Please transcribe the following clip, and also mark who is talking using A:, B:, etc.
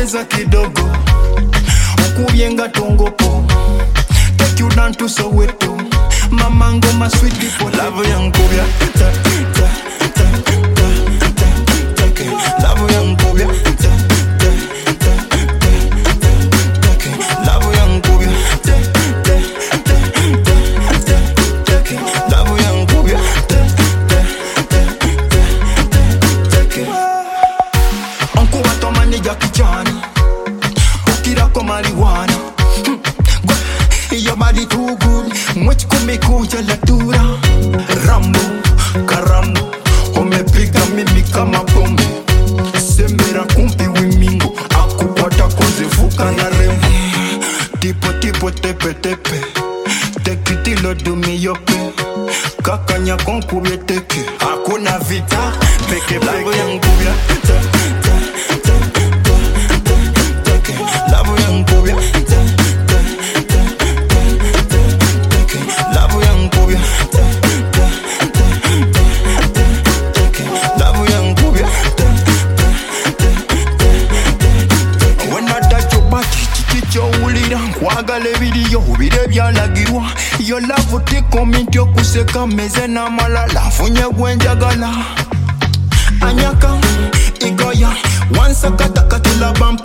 A: ongeza kidogo ukuyenga tongopo take you down to Soweto mama ngoma sweet people love yankubya ta ta ta ta ta take love yankubya ta ta ta ta take love yankubya ta ta ta ta take love yankubya ta ta ta take onkuba tomani jakijani ukira ko marijuana your body too good much kumekuja la dura rambo karambo umepiga mimi kama bombe semera kumpi wimingo akupata kuzivuka na rembo tipo tipo tepe tepe tekitilo dumiyope kakanya konkubye teke hakuna vita peke peke yankubya ta ta ta ta teke love yankubya ta ta ta ta teke love yankubya ta ta ta ta teke love yankubya ta ta ta ta when I touch your body chicho ulira kwagala video bire byalagirwa yo love tikomenti okuseka meze na malala funye gwenjagala anyaka igoya once akatakatila bump